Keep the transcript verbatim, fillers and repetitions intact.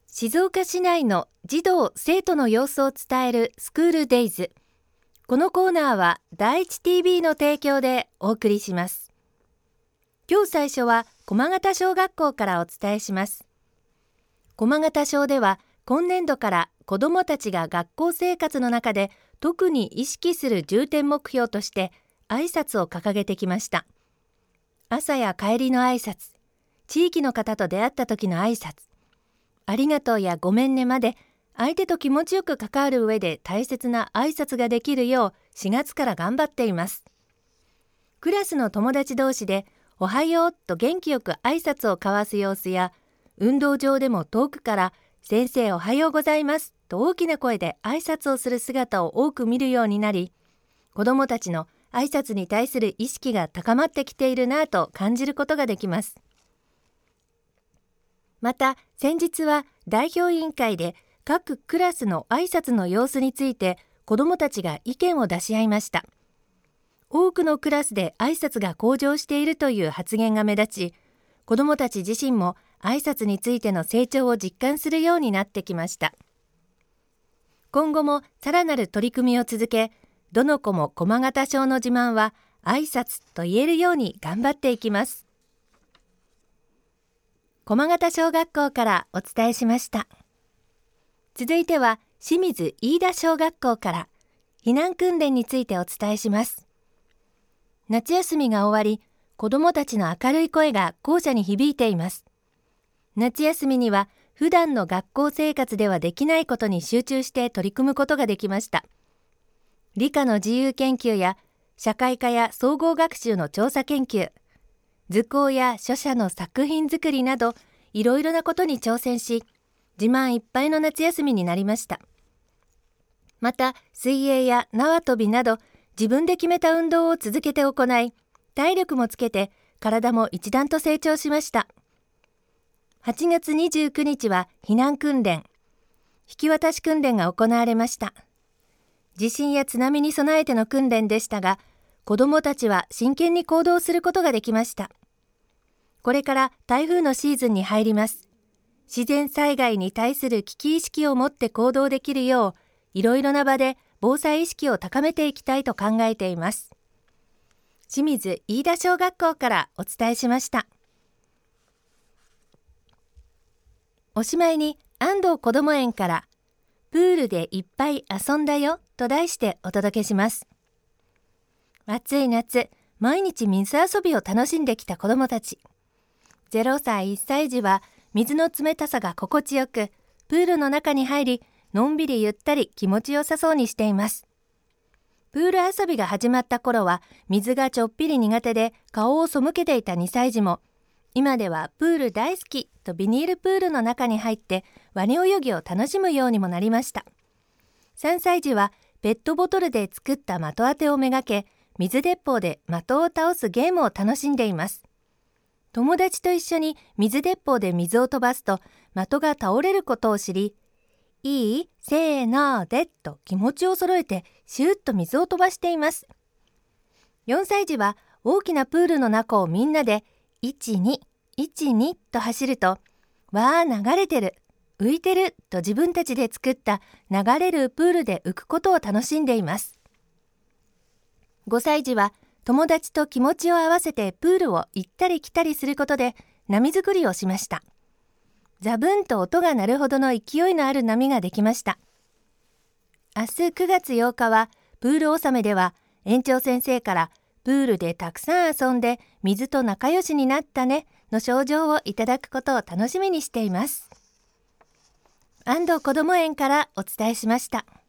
静岡市内の児童生徒の様子を伝えるスクールデイズ。このコーナーは第一 ティービー の提供でお送りします。今日最初は駒形小学校からお伝えします。駒形小では今年度から子どもたちが学校生活の中で特に意識する重点目標として挨拶を掲げてきました。朝や帰りの挨拶、地域の方と出会った時の挨拶、ありがとうやごめんねまで相手と気持ちよく関わる上で大切な挨拶ができるようしがつから頑張っています。クラスの友達同士でおはようと元気よく挨拶を交わす様子や、運動場でも遠くから先生おはようございますと大きな声で挨拶をする姿を多く見るようになり、子どもたちの挨拶に対する意識が高まってきているなぁと感じることができます。また先日は代表委員会で各クラスの挨拶の様子について子どもたちが意見を出し合いました。多くのクラスで挨拶が向上しているという発言が目立ち、子どもたち自身も挨拶についての成長を実感するようになってきました。今後もさらなる取り組みを続け、どの子も駒形小の自慢は挨拶と言えるように頑張っていきます。駒形小学校からお伝えしました。続いては清水飯田小学校から避難訓練についてお伝えします。夏休みが終わり、子どもたちの明るい声が校舎に響いています。夏休みには普段の学校生活ではできないことに集中して取り組むことができました。理科の自由研究や社会科や総合学習の調査研究、図工や書写の作品作りなどいろいろなことに挑戦し、自慢いっぱいの夏休みになりました。また水泳や縄跳びなど自分で決めた運動を続けて行い、体力もつけて体も一段と成長しました。はちがつにじゅうくにちは避難訓練、引き渡し訓練が行われました。地震や津波に備えての訓練でしたが、子どもたちは真剣に行動することができました。これから台風のシーズンに入ります。自然災害に対する危機意識を持って行動できるよう、いろいろな場で防災意識を高めていきたいと考えています。清水飯田小学校からお伝えしました。おしまいに安藤こども園からプールでいっぱい遊んだよと題してお届けします。暑い夏、毎日水遊びを楽しんできた子どもたち。ゼロさいいっさい児は水の冷たさが心地よく、プールの中に入り、のんびりゆったり気持ちよさそうにしています。プール遊びが始まった頃は水がちょっぴり苦手で顔を背けていたにさい児も、今ではプール大好きとビニールプールの中に入ってワニ泳ぎを楽しむようにもなりました。さんさい児はペットボトルで作った的当てをめがけ、水鉄砲で的を倒すゲームを楽しんでいます。友達と一緒に水鉄砲で水を飛ばすと的が倒れることを知り、いいせーのでと気持ちを揃えてシューッと水を飛ばしています。よんさい児は大きなプールの中をみんなでいちにいちにと走ると、わー流れてる、浮いてると自分たちで作った流れるプールで浮くことを楽しんでいます。ごさい児は友達と気持ちを合わせてプールを行ったり来たりすることで波作りをしました。ザブンと音が鳴るほどの勢いのある波ができました。明日くがつようかはプール納めでは、園長先生からプールでたくさん遊んで水と仲良しになったねの賞状をいただくことを楽しみにしています。安藤こども園からお伝えしました。